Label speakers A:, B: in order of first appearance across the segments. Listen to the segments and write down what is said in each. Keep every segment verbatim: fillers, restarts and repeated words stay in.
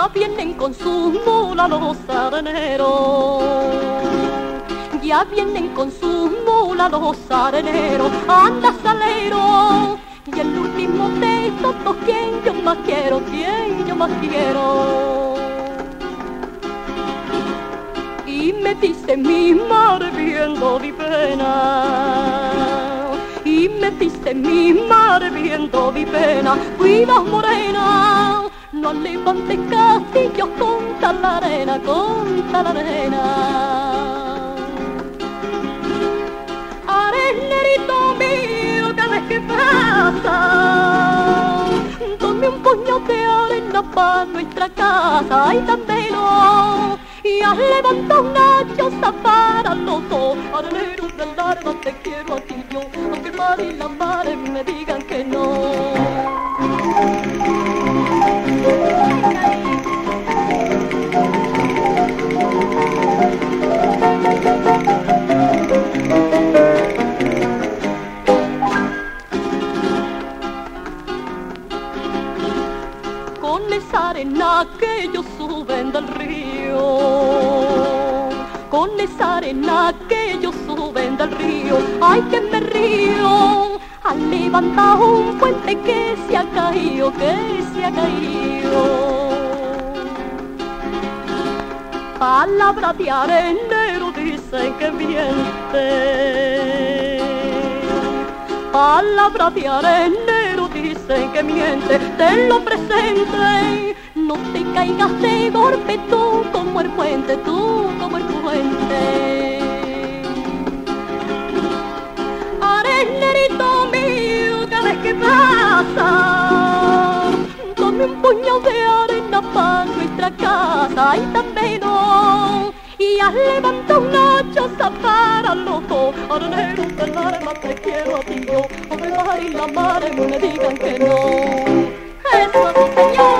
A: Ya vienen con sus mulas los areneros, ya vienen con sus mulas los areneros. Anda salero, y el último de estos dos, quien yo más quiero, quien yo más quiero. Y me dice mi madre viendo mi pena, y me dice mi madre viendo mi pena, cuida morena, no levantes castillos con tal arena, con tal arena. Arenerito mío, cada vez que pasa, tome un puño de arena para nuestra casa, ay también no. Y has levantado una choza para los dos. Arenero del alma, te quiero a ti yo, aunque el mar y la mar me digan que no. Con esa arena que ellos suben del río, con esa arena que ellos suben del río, ay que me río, han levantado un puente que se ha caído, que se ha caído. Palabra de arenero dicen que miente, palabra de arenero dicen que miente, te lo presente. No te caigas de golpe tú como el puente, tú como el puente. Arenerito mío, cada vez que pasa, tome un puño de arena para nuestra casa, y también no. Y has levantado una choza para los dos. Arenero del alma, te quiero a ti yo, aunque el mar y la mar me digan que no. Eso sí, señor.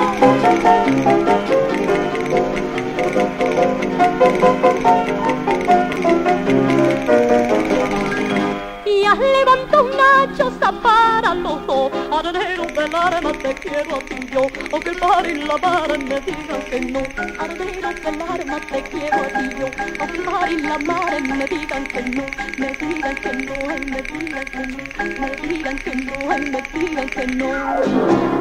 A: Y has levantado una choza para los dos. Arenero del alma, te quiero a ti yo, aunque el mar y la mar me digan que no. Arenero del alma, te quiero a ti yo, aunque el mar y la mar me digan que no. Me digan que no, me digan que no, me digan que no, me digan que no.